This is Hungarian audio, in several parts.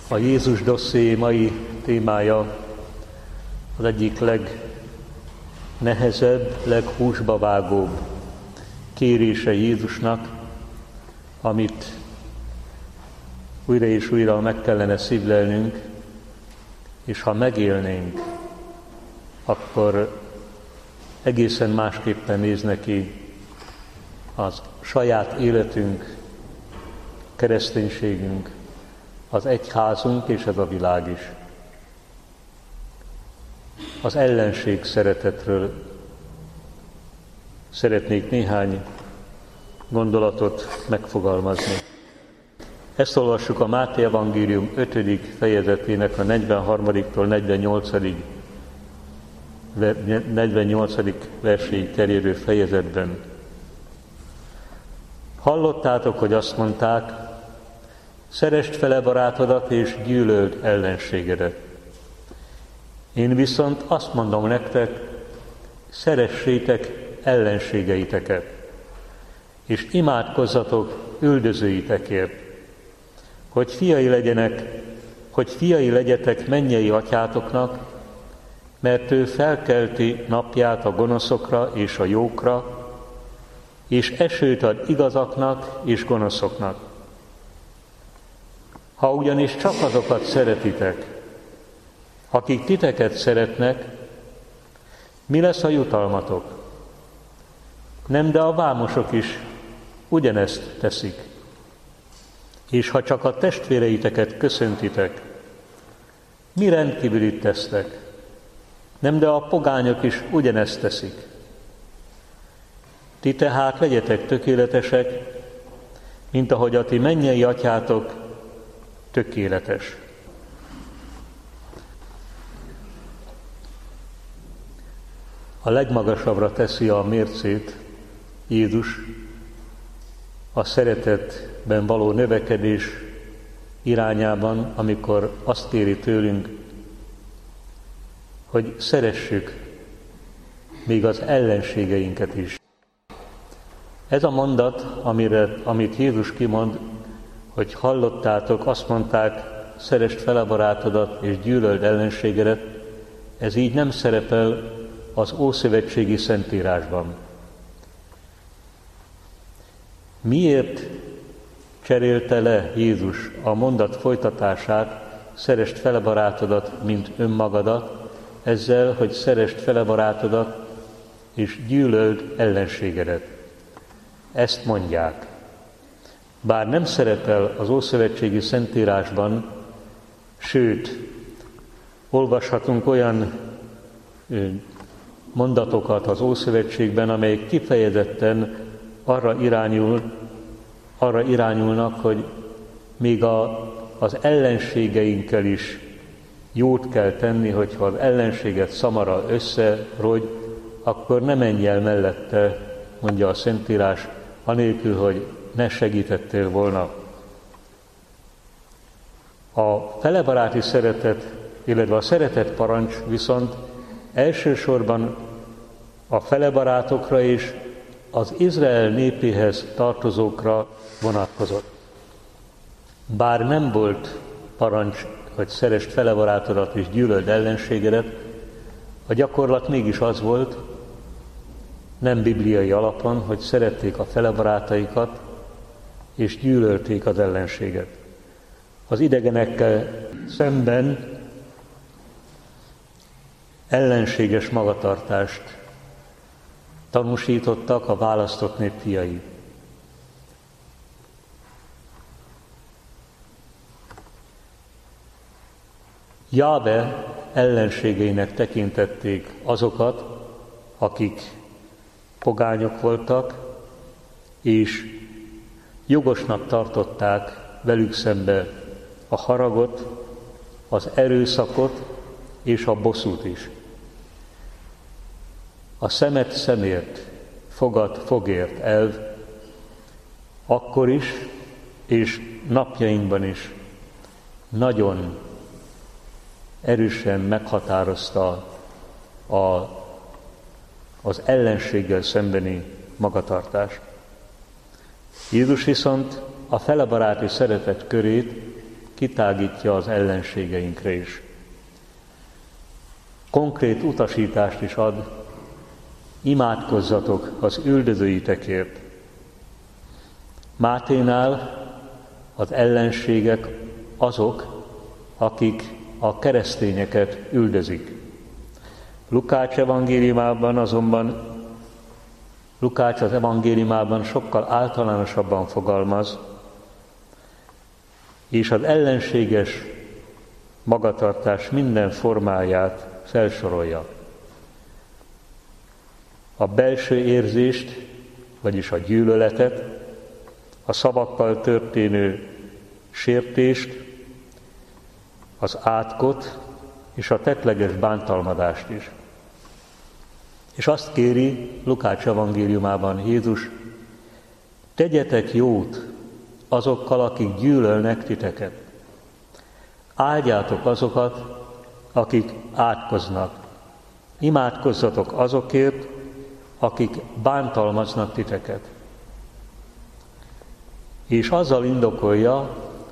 A Jézus dosszié mai témája az egyik legnehezebb, leghúsba vágóbb kérése Jézusnak, amit újra és újra meg kellene szívlelnünk, és ha megélnénk, akkor egészen másképpen néz neki az saját életünk, kereszténységünk, az egyházunk és ez a világ is. Az ellenség szeretetről szeretnék néhány gondolatot megfogalmazni. Ezt olvassuk a Máté evangélium 5. fejezetének a 43-tól 48. verséig terjedő fejezetben. Hallottátok, hogy azt mondták, szeresd fele barátodat és gyűlöld ellenségedet. Én viszont azt mondom nektek, szeressétek ellenségeiteket, és imádkozzatok üldözőitekért, hogy fiai legyetek mennyei atyátoknak, mert ő felkelti napját a gonoszokra és a jókra, és esőt ad igazaknak és gonoszoknak. Ha ugyanis csak azokat szeretitek, akik titeket szeretnek, mi lesz a jutalmatok? Nem, de a vámosok is ugyanezt teszik. És ha csak a testvéreiteket köszöntitek, mi rendkívülit tesztek? Nem, de a pogányok is ugyanezt teszik. Ti tehát legyetek tökéletesek, mint ahogy a ti mennyei atyátok tökéletes. A legmagasabbra teszi a mércét Jézus a szeretetben való növekedés irányában, amikor azt kéri tőlünk, hogy szeressük még az ellenségeinket is. Ez a mondat, amit Jézus kimond, hogy hallottátok, azt mondták, szeresd fel a barátodat és gyűlöld ellenségedet, ez így nem szerepel az Ószövetségi Szentírásban. Miért cserélte le Jézus a mondat folytatását, szeresd fel a barátodat, mint önmagadat, ezzel, hogy szeresd fel a barátodat és gyűlöld ellenségedet? Ezt mondják. Bár nem szerepel az Ószövetségi Szentírásban, sőt, olvashatunk olyan mondatokat az Ószövetségben, amelyek kifejezetten arra irányulnak, hogy még az ellenségeinkkel is jót kell tenni, hogyha az ellenséget szamara összerogy, akkor ne menj el mellette, mondja a Szentírás, anélkül, hogy ne segítettél volna. A felebaráti szeretet, illetve a szeretet parancs viszont elsősorban a felebarátokra és az Izrael népéhez tartozókra vonatkozott. Bár nem volt parancs, hogy szeresd felebarátodat és gyűlöld ellenségedet, a gyakorlat mégis az volt, nem bibliai alapon, hogy szerették a felebarátaikat és gyűlölték az ellenséget. Az idegenekkel szemben ellenséges magatartást tanúsítottak a választott nép fiai. Jáve ellenségeinek tekintették azokat, akik pogányok voltak, és jogosnak tartották velük szembe a haragot, az erőszakot és a bosszút is. A szemet szemért, fogat fogért elv akkor is, és napjainkban is nagyon erősen meghatározta az ellenséggel szembeni magatartást. Jézus viszont a felebaráti szeretet körét kitágítja az ellenségeinkre is. Konkrét utasítást is ad, imádkozzatok az üldözőitekért. Máténál az ellenségek azok, akik a keresztényeket üldözik. Lukács az evangéliumában sokkal általánosabban fogalmaz, és az ellenséges magatartás minden formáját felsorolja. A belső érzést, vagyis a gyűlöletet, a szavakkal történő sértést, az átkot és a tettleges bántalmazást is. És azt kéri Lukács evangéliumában Jézus, tegyetek jót azokkal, akik gyűlölnek titeket. Áldjátok azokat, akik átkoznak. Imádkozzatok azokért, akik bántalmaznak titeket. És azzal indokolja,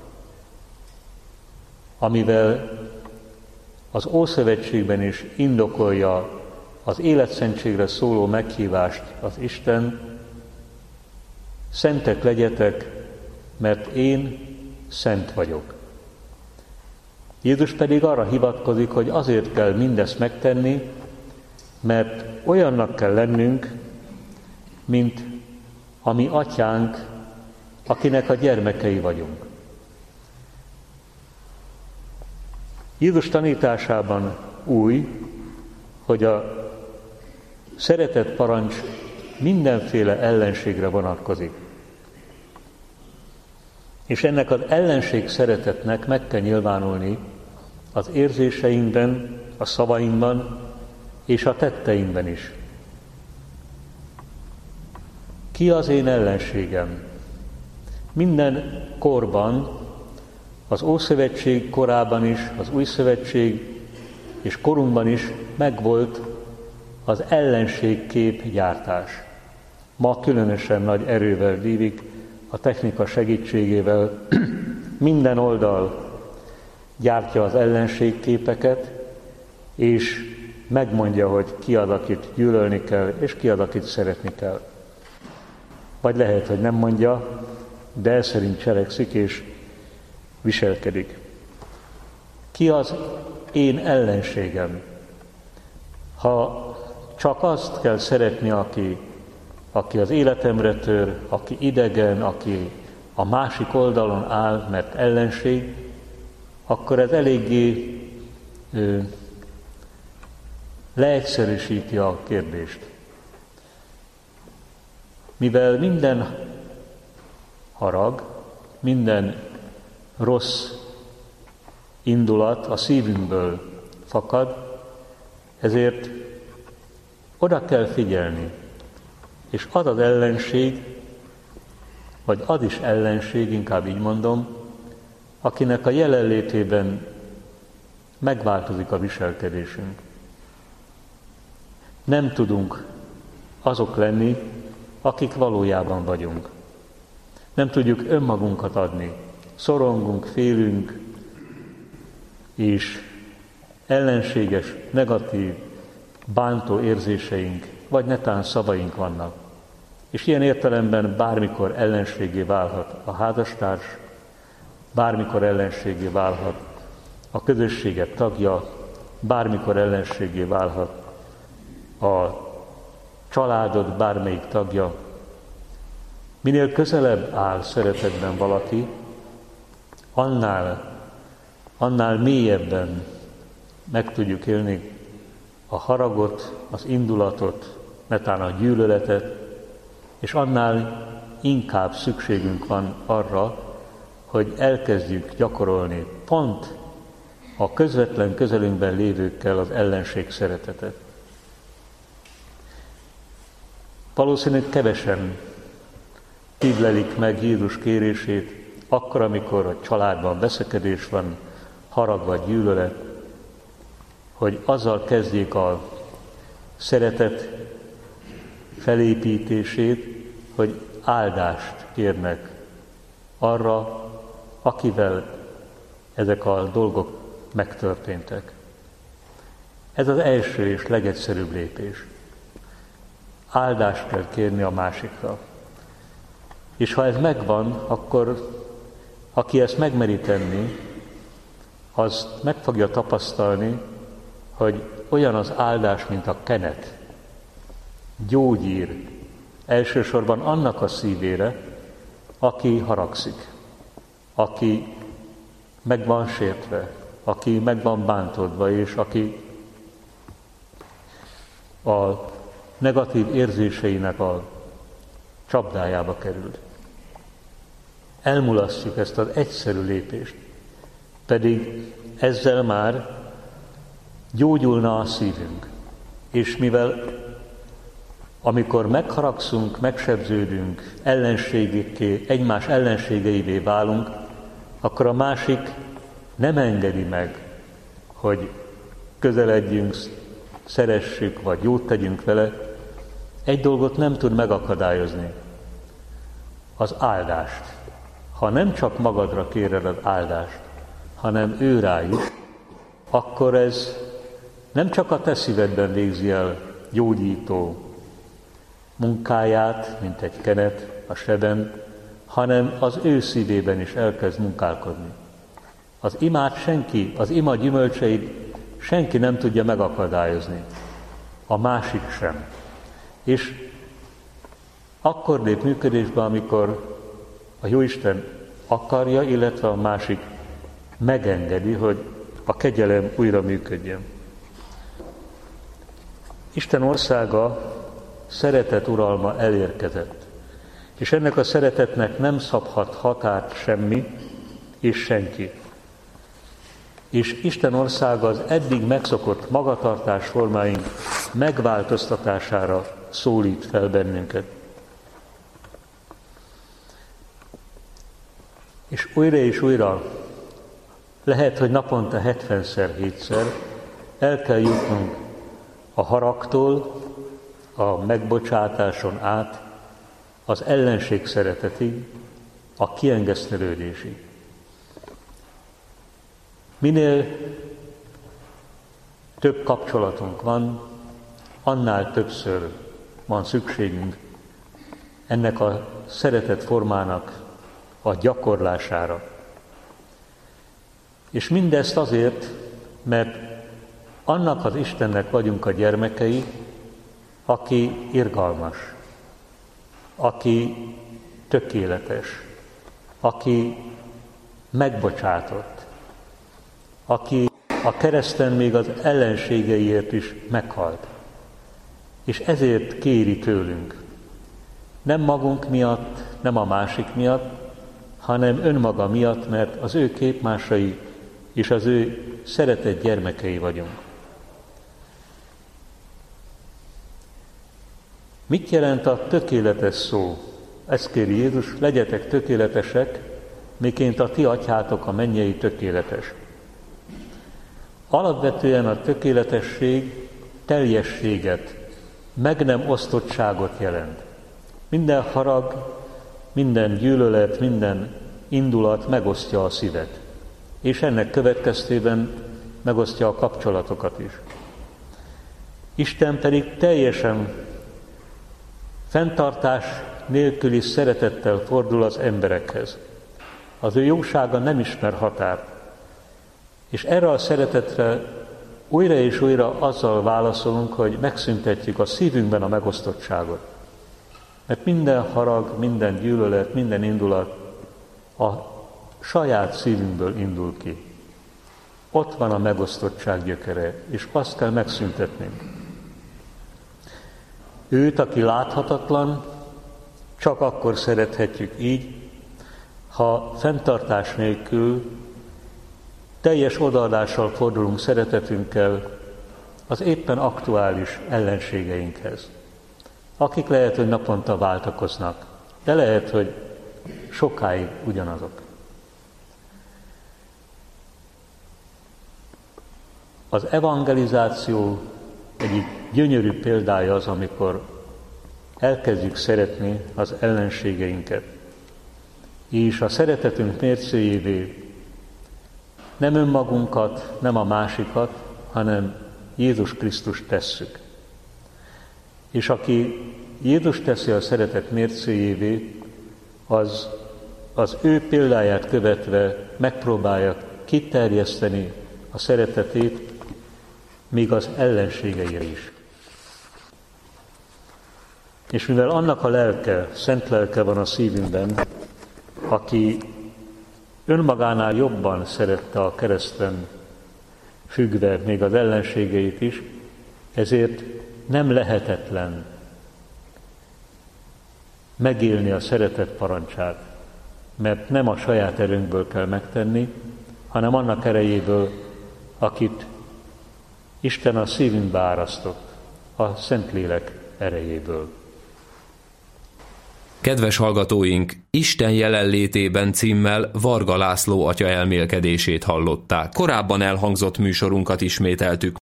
amivel az Ószövetségben is indokolja az életszentségre szóló meghívást az Isten, szentek legyetek, mert én szent vagyok. Jézus pedig arra hivatkozik, hogy azért kell mindezt megtenni, mert olyannak kell lennünk, mint a mi atyánk, akinek a gyermekei vagyunk. Jézus tanításában új, hogy a szeretet parancs mindenféle ellenségre vonatkozik. És ennek az ellenség szeretetnek meg kell nyilvánulni az érzéseinkben, a szavainkban és a tetteinkben is. Ki az én ellenségem? Minden korban, az Ószövetség korában is, az Újszövetség és korunkban is megvolt az ellenségkép gyártás. Ma különösen nagy erővel dívik, a technika segítségével minden oldal gyártja az ellenségképeket, és megmondja, hogy ki az, akit gyűlölni kell, és ki az, akit szeretni kell. Vagy lehet, hogy nem mondja, de ez szerint cselekszik és viselkedik. Ki az én ellenségem? Ha csak azt kell szeretni, aki az életemre tör, aki idegen, aki a másik oldalon áll, mert ellenség, akkor ez eléggé leegyszerűsíti a kérdést. Mivel minden harag, minden rossz indulat a szívünkből fakad, ezért oda kell figyelni, és az az ellenség, vagy az is ellenség, inkább így mondom, akinek a jelenlétében megváltozik a viselkedésünk. Nem tudunk azok lenni, akik valójában vagyunk. Nem tudjuk önmagunkat adni. Szorongunk, félünk, és ellenséges, negatív, bántó érzéseink, vagy netán szavaink vannak. És ilyen értelemben bármikor ellenségé válhat a házastárs, bármikor ellenségé válhat a közösségek tagja, bármikor ellenségé válhat a családod bármelyik tagja. Minél közelebb áll szeretetben valaki, annál mélyebben meg tudjuk élni a haragot, az indulatot, netán a gyűlöletet, és annál inkább szükségünk van arra, hogy elkezdjük gyakorolni pont a közvetlen közelünkben lévőkkel az ellenség szeretetet. Valószínűleg kevesen szívlelik meg Jézus kérését, akkor, amikor a családban veszekedés van, harag vagy gyűlölet, hogy azzal kezdjék a szeretet felépítését, hogy áldást kérnek arra, akivel ezek a dolgok megtörténtek. Ez az első és legegyszerűbb lépés. Áldást kell kérni a másikra. És ha ez megvan, akkor aki ezt megmeri tenni, az meg fogja tapasztalni, hogy olyan az áldás, mint a kenet. Gyógyír elsősorban annak a szívére, aki haragszik, aki meg van sértve, aki meg van bántódva, és aki a negatív érzéseinek a csapdájába került. Elmulasztjuk ezt az egyszerű lépést, pedig ezzel már gyógyulna a szívünk. És mivel amikor megharagszunk, megsebződünk, egymás ellenségeivé válunk, akkor a másik nem engedi meg, hogy közeledjünk, szeressük, vagy jót tegyünk vele. Egy dolgot nem tud megakadályozni, az áldást. Ha nem csak magadra kéred az áldást, hanem ő rájuk, akkor ez nem csak a te szívedben végzi el gyógyító munkáját, mint egy kenet a seben, hanem az ő szívében is elkezd munkálkodni. Az ima gyümölcseit senki nem tudja megakadályozni, a másik sem. És akkor lép működésbe, amikor a Jóisten akarja, illetve a másik megengedi, hogy a kegyelem újra működjön. Isten országa, szeretet uralma elérkezett, és ennek a szeretetnek nem szabhat határt semmi és senki. És Isten országa az eddig megszokott magatartás formáink megváltoztatására szólít fel bennünket. És újra, lehet, hogy naponta 70-szer, 7-szer el kell jutnunk a haragtól, a megbocsátáson át, az ellenség szeretetig, a kiengesztelődésig. Minél több kapcsolatunk van, annál többször van szükségünk ennek a szeretet formának a gyakorlására. És mindezt azért, mert annak az Istennek vagyunk a gyermekei, aki irgalmas, aki tökéletes, aki megbocsátott, aki a kereszten még az ellenségeiért is meghalt. És ezért kéri tőlünk, nem magunk miatt, nem a másik miatt, hanem önmaga miatt, mert az ő képmásai és az ő szeretett gyermekei vagyunk. Mit jelent a tökéletes szó? Ezt kéri Jézus, legyetek tökéletesek, miként a ti atyátok a mennyei tökéletes. Alapvetően a tökéletesség teljességet, meg nem osztottságot jelent. Minden harag, minden gyűlölet, minden indulat megosztja a szívet, és ennek következtében megosztja a kapcsolatokat is. Isten pedig teljesen fenntartás nélküli szeretettel fordul az emberekhez. Az ő jósága nem ismer határt. És erre a szeretetre újra és újra azzal válaszolunk, hogy megszüntetjük a szívünkben a megosztottságot. Mert minden harag, minden gyűlölet, minden indulat a saját szívünkből indul ki. Ott van a megosztottság gyökere, és azt kell megszüntetnünk. Őt, aki láthatatlan, csak akkor szerethetjük így, ha fenntartás nélkül teljes odaadással fordulunk szeretetünkkel az éppen aktuális ellenségeinkhez, akik lehet, hogy naponta váltakoznak, de lehet, hogy sokáig ugyanazok. Az evangelizáció egyik gyönyörű példája az, amikor elkezdjük szeretni az ellenségeinket, és a szeretetünk mércéjévé nem önmagunkat, nem a másikat, hanem Jézus Krisztust tesszük. És aki Jézus teszi a szeretet mércéjévé, az ő példáját követve megpróbálja kiterjeszteni a szeretetét még az ellenségeire is. És mivel annak a lelke, szent lelke van a szívünkben, aki önmagánál jobban szerette a kereszten függve még az ellenségeit is, ezért nem lehetetlen megélni a szeretet parancsát, mert nem a saját erőnkből kell megtenni, hanem annak erejéből, akit Isten a szívünkbe árasztott, a Szentlélek erejéből. Kedves hallgatóink, Isten jelenlétében címmel Varga László atya elmélkedését hallották. Korábban elhangzott műsorunkat ismételtük.